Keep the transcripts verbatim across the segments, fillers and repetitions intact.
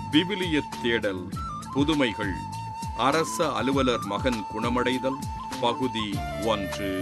விவிலிய தேடல் புதுமைகள் அரச அலுவலர் மகன் குணமடைதல் பகுதி ஒன்று.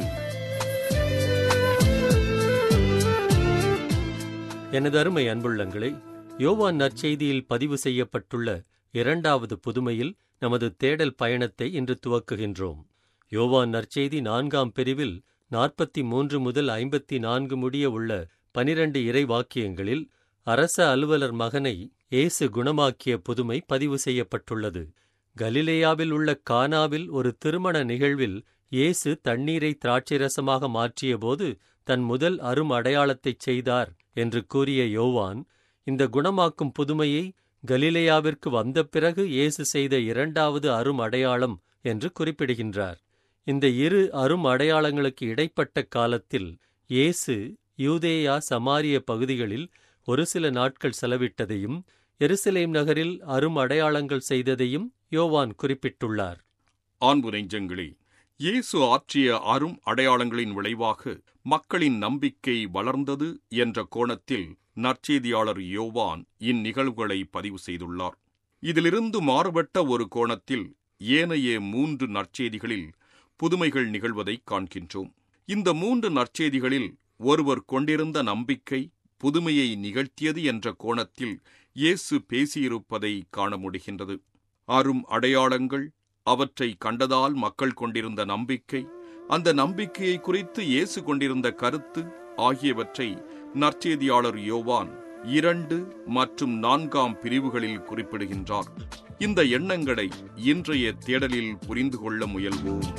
எனது அருமை அன்புள்ளங்களே, யோவான் நற்செய்தியில் பதிவு செய்யப்பட்டுள்ள இரண்டாவது புதுமையில் நமது தேடல் பயணத்தை இன்று துவக்குகின்றோம். யோவான் நற்செய்தி நான்காம் பிரிவில் நாற்பத்தி மூன்று முதல் ஐம்பத்தி நான்கு முடிய உள்ள பனிரண்டு இறை வாக்கியங்களில் அரச அலுவலர் மகனை இயேசு குணமாக்கிய புதுமை பதிவு செய்யப்பட்டுள்ளது. கலிலேயாவில் உள்ள கானாவில் ஒரு திருமண நிகழ்வில் இயேசு தண்ணீரை திராட்சைரசமாக மாற்றியபோது தன் முதல் அரும் அடையாளத்தைச் செய்தார் என்று கூறிய யோவான், இந்த குணமாக்கும் புதுமையை கலிலேயாவிற்கு வந்த பிறகு இயேசு செய்த இரண்டாவது அரும் அடையாளம் என்று குறிப்பிடுகின்றார். இந்த இரு அரும் அடையாளங்களுக்கு இடைப்பட்ட காலத்தில் இயேசு யூதேயா சமாரிய பகுதிகளில் ஒரு சில நாட்கள் செலவிட்டதையும் எருசலேம் நகரில் அரும் அடையாளங்கள் செய்ததையும் யோவான் குறிப்பிட்டுள்ளார். ஆண்பு நெஞ்சங்களே, இயேசு ஆற்றிய அரும் அடையாளங்களின் விளைவாக மக்களின் நம்பிக்கை வளர்ந்தது என்ற கோணத்தில் நற்செய்தியாளர் யோவான் இந்நிகழ்வுகளை பதிவு செய்துள்ளார். இதிலிருந்து மாறுபட்ட ஒரு கோணத்தில் ஏனைய மூன்று நற்செய்திகளில் புதுமைகள் நிகழ்வதை காண்கின்றோம். இந்த மூன்று நற்செய்திகளில் ஒருவர் கொண்டிருந்த நம்பிக்கை புதுமையை நிகழ்த்தியது என்ற கோணத்தில் இயேசு பேசியிருப்பதை காண முடிகின்றது. அரும் அடையாளங்கள், அவற்றை கண்டதால் மக்கள் கொண்டிருந்த நம்பிக்கை, அந்த நம்பிக்கையை குறித்து இயேசு கொண்டிருந்த கருத்து ஆகியவற்றை நற்செய்தியாளர் யோவான் இரண்டு மற்றும் நான்காம் பிரிவுகளில் குறிப்பிடுகின்றார். இந்த எண்ணங்களை இன்றைய தேடலில் புரிந்து கொள்ள முயல்வோம்.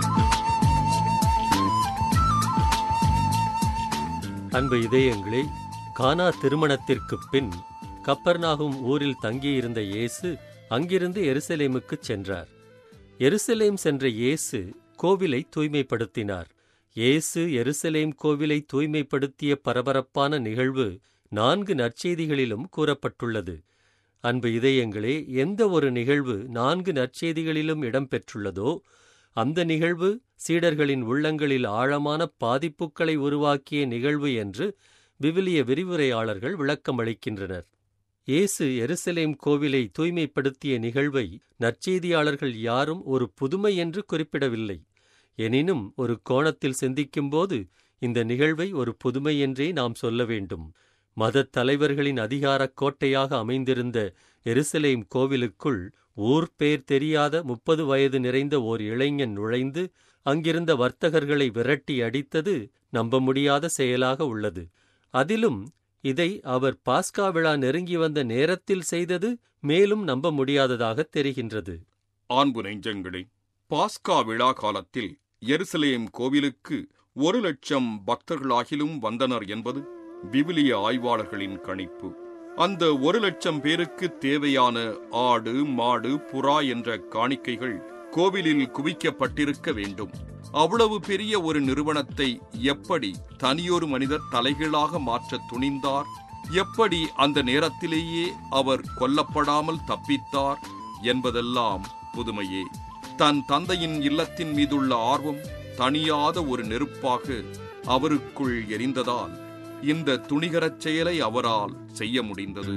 அன்பு இதயங்களே, கானா திருமணத்திற்குப் பின் கப்பர்நாகும் ஊரில் தங்கியிருந்த இயேசு அங்கிருந்து எருசலேமுக்குச் சென்றார். எருசலேம் சென்ற இயேசு கோவிலை தூய்மைப்படுத்தினார். இயேசு எருசலேம் கோவிலை தூய்மைப்படுத்திய பரபரப்பான நிகழ்வு நான்கு நற்செய்திகளிலும் கூறப்பட்டுள்ளது. அன்பு இதயங்களே, எந்த ஒரு நிகழ்வு நான்கு நற்செய்திகளிலும் இடம்பெற்றுள்ளதோ அந்த நிகழ்வு சீடர்களின் உள்ளங்களில் ஆழமான பாதிப்புகளை உருவாக்கிய நிகழ்வு என்று விவிலிய விரிவுரையாளர்கள் விளக்கமளிக்கின்றனர். இயேசு எருசலேம் கோவிலை தூய்மைப்படுத்திய நிகழ்வை நற்செய்தியாளர்கள் யாரும் ஒரு புதுமை என்று குறிப்பிடவில்லை. எனினும் ஒரு கோணத்தில் சிந்திக்கும்போது இந்த நிகழ்வை ஒரு புதுமை என்றே நாம் சொல்ல வேண்டும். மதத் தலைவர்களின் அதிகாரக் கோட்டையாக அமைந்திருந்த எருசலேம் கோவிலுக்குள் ஊர் பேர் தெரியாத முப்பது வயது நிறைந்த ஓர் இளைஞன் நுழைந்து அங்கிருந்த வர்த்தகர்களை விரட்டி அடித்தது நம்ப முடியாத செயலாக உள்ளது. அதிலும் இதை அவர் பாஸ்கா விழா நெருங்கி வந்த நேரத்தில் செய்தது மேலும் நம்ப முடியாததாக தெரிகின்றது. ஆண்பு நெஞ்சங்களே, பாஸ்கா விழா காலத்தில் எருசலேம் கோவிலுக்கு ஒரு லட்சம் பக்தர்களாகிலும் வந்தனர் என்பது விவிலிய ஆய்வாளர்களின் கணிப்பு. அந்த ஒரு லட்சம் பேருக்கு தேவையான ஆடு, மாடு, புறா என்ற காணிக்கைகள் கோவிலில் குவிக்கப்பட்டிருக்க வேண்டும். அவ்வளவு பெரிய ஒரு நிறுவனத்தை எப்படி தனியொரு மனிதர் தலைகீழாக மாற்ற துணிந்தார்? எப்படி அந்த நேரத்திலேயே அவர் கொல்லப்படாமல் தப்பித்தார் என்பதெல்லாம் புதுமையே. தன் தந்தையின் இல்லத்தின் மீதுள்ள ஆர்வம் தணியாத ஒரு நெருப்பாக அவருக்குள் எரிந்ததால் இந்த துணிகரச் செயலை அவரால் செய்ய முடிந்தது.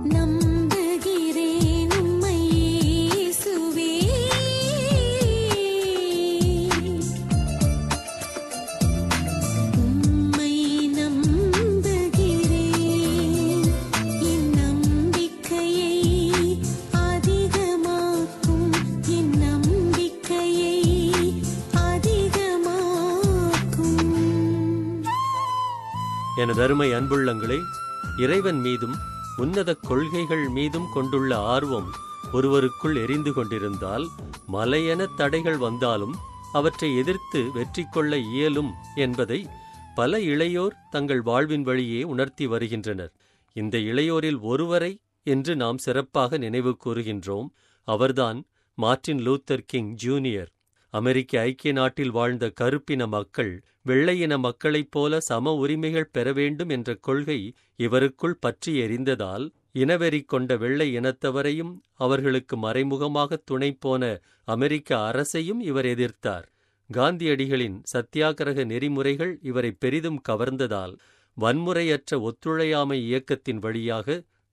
எனது அருமை அன்புள்ளங்களே, இறைவன் மீதும் உன்னத கொள்கைகள் மீதும் கொண்டுள்ள ஆர்வம் ஒருவருக்குள் எரிந்து கொண்டிருந்தால் மலையென தடைகள் வந்தாலும் அவற்றை எதிர்த்து வெற்றி கொள்ள இயலும் என்பதை பல இளையோர் தங்கள் வாழ்வின் வழியே உணர்த்தி வருகின்றனர். இந்த இளையோரில் ஒருவரை என்று நாம் சிறப்பாக நினைவு கூறுகின்றோம். அவர்தான் மார்ட்டின் லூத்தர் கிங் ஜூனியர். அமெரிக்க ஐக்கிய நாட்டில் வாழ்ந்த கருப்பின மக்கள் வெள்ளையின மக்களைப் போல சம உரிமைகள் பெற வேண்டும் என்ற கொள்கை இவருக்குள் பற்றி எரிந்ததால் இனவெறி கொண்ட வெள்ளை இனத்தவரையும் அவர்களுக்கு மறைமுகமாக துணை போன அமெரிக்க அரசையும் இவர் எதிர்த்தார். காந்தியடிகளின் சத்தியாகிரக நெறிமுறைகள் இவரை பெரிதும் கவர்ந்ததால் வன்முறையற்ற ஒத்துழையாமை இயக்கத்தின் வழியாக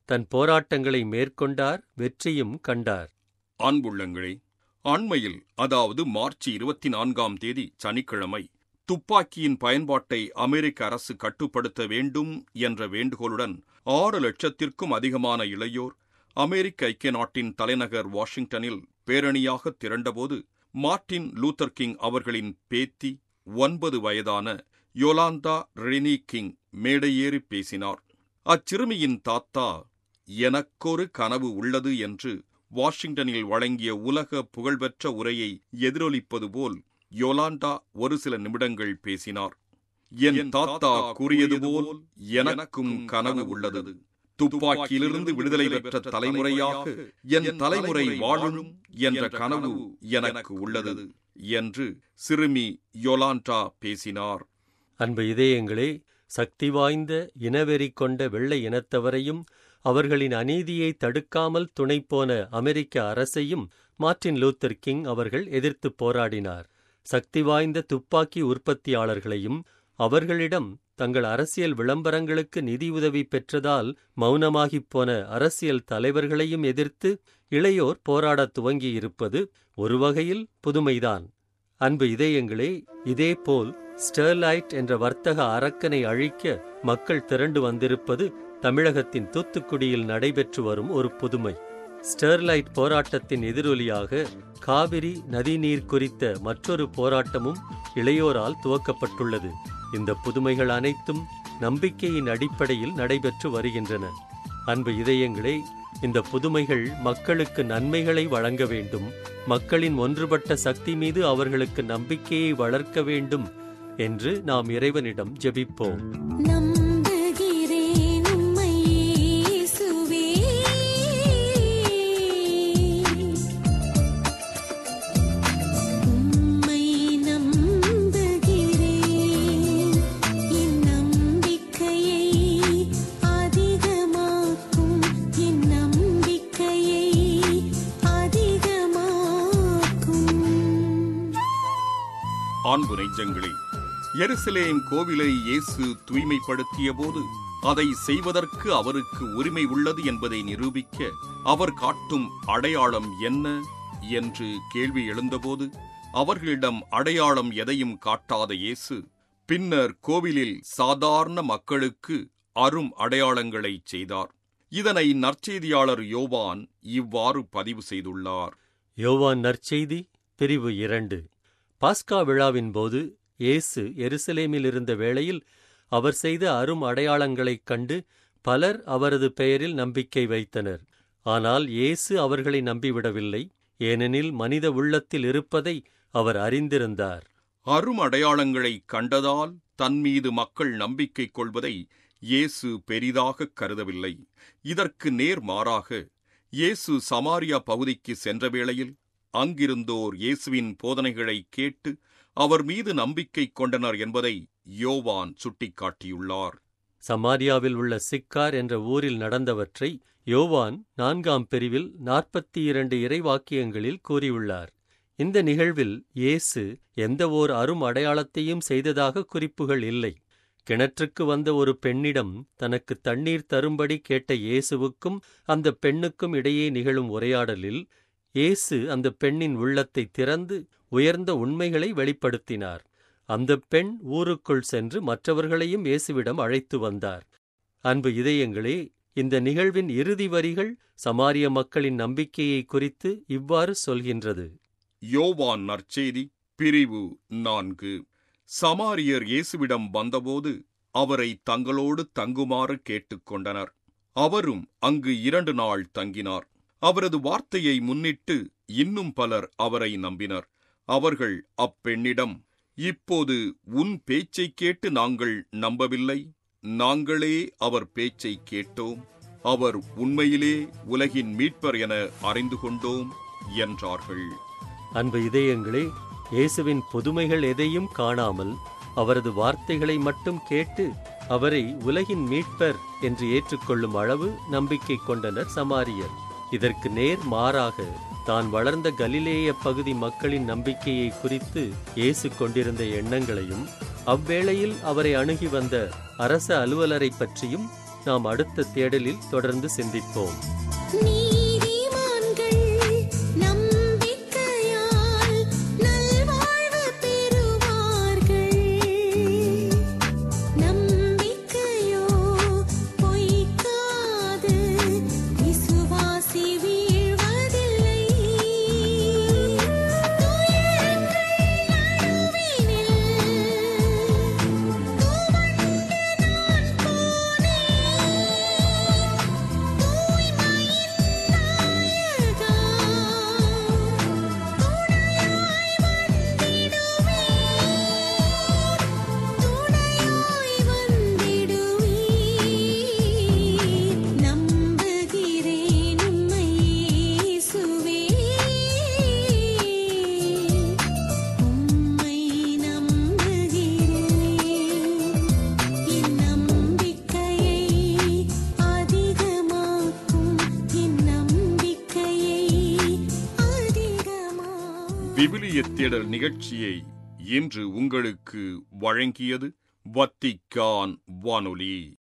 தன் போராட்டங்களை மேற்கொண்டார், வெற்றியும் கண்டார். அன்புள்ளங்களே, அண்மையில், அதாவது மார்ச் இருபத்தி நான்காம் தேதி சனிக்கிழமை, துப்பாக்கியின் பயன்பாட்டை அமெரிக்க அரசு கட்டுப்படுத்த வேண்டும் என்ற வேண்டுகோளுடன் ஆறு லட்சத்திற்கும் அதிகமான இளையோர் அமெரிக்க ஐக்கிய நாட்டின் தலைநகர் வாஷிங்டனில் பேரணியாக திரண்டபோது, மார்ட்டின் லூத்தர் கிங் அவர்களின் பேத்தி ஒன்பது வயதான யோலாந்தா ரெனி கிங் மேடையேறி பேசினார். அச்சிறுமியின் தாத்தா, எனக்கொரு கனவு உள்ளது என்று வாஷிங்டனில் வழங்கிய உலக புகழ்பெற்ற உரையை எதிரொலிப்பது போல் யோலாண்டா ஒரு சில நிமிடங்கள் பேசினார். என் தாத்தா கூறியது போல் எனக்கும் கனவு உள்ளது. துப்பாக்கியிலிருந்து விடுதலை பெற்ற தலைமுறையாக என் தலைமுறை வாழும் என்ற கனவு எனக்கு உள்ளது என்று சிறுமி யோலாண்டா பேசினார். அன்பு இதயங்களே, சக்தி வாய்ந்த இனவெறி கொண்ட வெள்ளை இனத்தவரையும் அவர்களின் அநீதியை தடுக்காமல் துணைப்போன அமெரிக்க அரசையும் மார்ட்டின் லூத்தர் கிங் அவர்கள் எதிர்த்து போராடினார். சக்தி வாய்ந்த துப்பாக்கி உற்பத்தியாளர்களையும் அவர்களிடம் தங்கள் அரசியல் விளம்பரங்களுக்கு நிதியுதவி பெற்றதால் மௌனமாகிப் போன அரசியல் தலைவர்களையும் எதிர்த்து இளையோர் போராடத் துவங்கியிருப்பது ஒரு வகையில் புதுமைதான். அன்பு இதயங்களே, இதேபோல் ஸ்டெர்லைட் என்ற வர்த்தக அரக்கனை அழிக்க மக்கள் திரண்டு வந்திருப்பது தமிழகத்தின் தூத்துக்குடியில் நடைபெற்று வரும் ஒரு புதுமை. ஸ்டெர்லைட் போராட்டத்தின் எதிரொலியாக காவிரி நதிநீர் குறித்த மற்றொரு போராட்டமும் இளையோரால் துவக்கப்பட்டுள்ளது. இந்த புதுமைகள் அனைத்தும் நம்பிக்கையின் அடிப்படையில் நடைபெற்று வருகின்றன. அன்பு இதயங்களே, இந்த புதுமைகள் மக்களுக்கு நன்மைகளை வழங்க வேண்டும், மக்களின் ஒன்றுபட்ட சக்தி மீது அவர்களுக்கு நம்பிக்கையை வளர்க்க வேண்டும் என்று நாம் இறைவனிடம் ஜெபிப்போம். அன்பு நெஞ்சங்களே, எருசலேம் கோவிலை இயேசு தூய்மைப்படுத்திய போது அதை செய்வதற்கு அவருக்கு உரிமை உள்ளது என்பதை நிரூபிக்க அவர் காட்டும் அடையாளம் என்ன என்று கேள்வி எழுந்தபோது, அவர்களிடம் அடையாளம் எதையும் காட்டாத இயேசு பின்னர் கோவிலில் சாதாரண மக்களுக்கு அரும் அடையாளங்களை செய்தார். இதனை நற்செய்தியாளர் யோவான் இவ்வாறு பதிவு செய்துள்ளார். யோவான் நற்செய்தி பிரிவு இரண்டு. பாஸ்கா விழாவின் போது இயேசு எருசலேமில் இருந்த வேளையில் அவர் செய்த அரும் அடையாளங்களைக் கண்டு பலர் அவரது பெயரில் நம்பிக்கை வைத்தனர். ஆனால் இயேசு அவர்களை நம்பிவிடவில்லை, ஏனெனில் மனித உள்ளத்தில் இருப்பதை அவர் அறிந்திருந்தார். அரும் அடையாளங்களை கண்டதால் தன்மீது மக்கள் நம்பிக்கை கொள்வதை இயேசு பெரிதாக கருதவில்லை. இதற்கு நேர் மாறாக இயேசு சமாரியா பகுதிக்கு சென்ற வேளையில் அங்கிருந்தோர் இயேசுவின் போதனைகளை கேட்டு அவர் மீது நம்பிக்கை கொண்டனர் என்பதை யோவான் சுட்டிக்காட்டியுள்ளார். சமாரியாவில் உள்ள சிக்கார் என்ற ஊரில் நடந்தவற்றை யோவான் நான்காம் பிரிவில் நாற்பத்தி இரண்டு இறைவாக்கியங்களில் கூறியுள்ளார். இந்த நிகழ்வில் இயேசு எந்த ஓர் அரும் அடையாளத்தையும் செய்ததாக குறிப்புகள் இல்லை. கிணற்றுக்கு வந்த ஒரு பெண்ணிடம் தனக்கு தண்ணீர் தரும்படி கேட்ட இயேசுவுக்கும் அந்த பெண்ணுக்கும் இடையே நிகழும் உரையாடலில் இயேசு அந்த பெண்ணின் உள்ளத்தை திறந்து உயர்ந்த உண்மைகளை வெளிப்படுத்தினார். அந்த பெண் ஊருக்குள் சென்று மற்றவர்களையும் இயேசுவிடம் அழைத்து வந்தார். அன்பு இதயங்களே, இந்த நிகழ்வின் இறுதி வரிகள் சமாரிய மக்களின் நம்பிக்கையை குறித்து இவ்வாறு சொல்கின்றது. யோவான் நற்செய்தி பிரிவு நான்கு. சமாரியர் இயேசுவிடம் வந்தபோது அவரை தங்களோடு தங்குமாறு கேட்டுக்கொண்டனர். அவரும் அங்கு இரண்டு நாள் தங்கினார். அவரது வார்த்தையை முன்னிட்டு இன்னும் பலர் அவரை நம்பினர். அவர்கள் அப்பெண்ணிடம், இப்போது உன் பேச்சை கேட்டு நாங்கள் நம்பவில்லை, நாங்களே அவர் பேச்சை கேட்டோம், அவர் உண்மையிலே உலகின் மீட்பர் என அறிந்து கொண்டோம் என்றார்கள். அன்பு இதயங்களே, இயேசுவின் புதுமைகள் எதையும் காணாமல் அவரது வார்த்தைகளை மட்டும் கேட்டு அவரை உலகின் மீட்பர் என்று ஏற்றுக்கொள்ளும் அளவு நம்பிக்கை கொண்டனர் சமாரியர். இதற்கு நேர் மாறாக தான் வளர்ந்த கலிலேய பகுதி மக்களின் நம்பிக்கையை குறித்து இயேசு கொண்டிருந்த எண்ணங்களையும் அவ்வேளையில் அவரை அணுகி வந்த அரச அலுவலரை பற்றியும் நாம் அடுத்த தேடலில் தொடர்ந்து சிந்திப்போம். நீதிமான்கள் நம்பிக்கையால் நல்வாழ்வு பெறுவார்கள். நம்பிக்கையோ பொய்க்காது, விசுவாசி வீழ்வதில்லை. துயரங்கள் நடுவினில் துவண்டு நான் போனேன். தூய்மையின் நாயகா, துணையாய் வந்திடுவீர். துணையாய் வந்திடுவீர். நம்புகிறேன் உம்மை இயேசுவே. உம்மை நம்புகிறேன். என் நம்பிக்கையை அதிகமாக்கும். என் நம்பிக்கையை அதிகமாக்கும். விவிலிய தேடல் நிகழ்ச்சியை இன்று உங்களுக்கு வழங்கியது வத்திக்கான் வானொலி.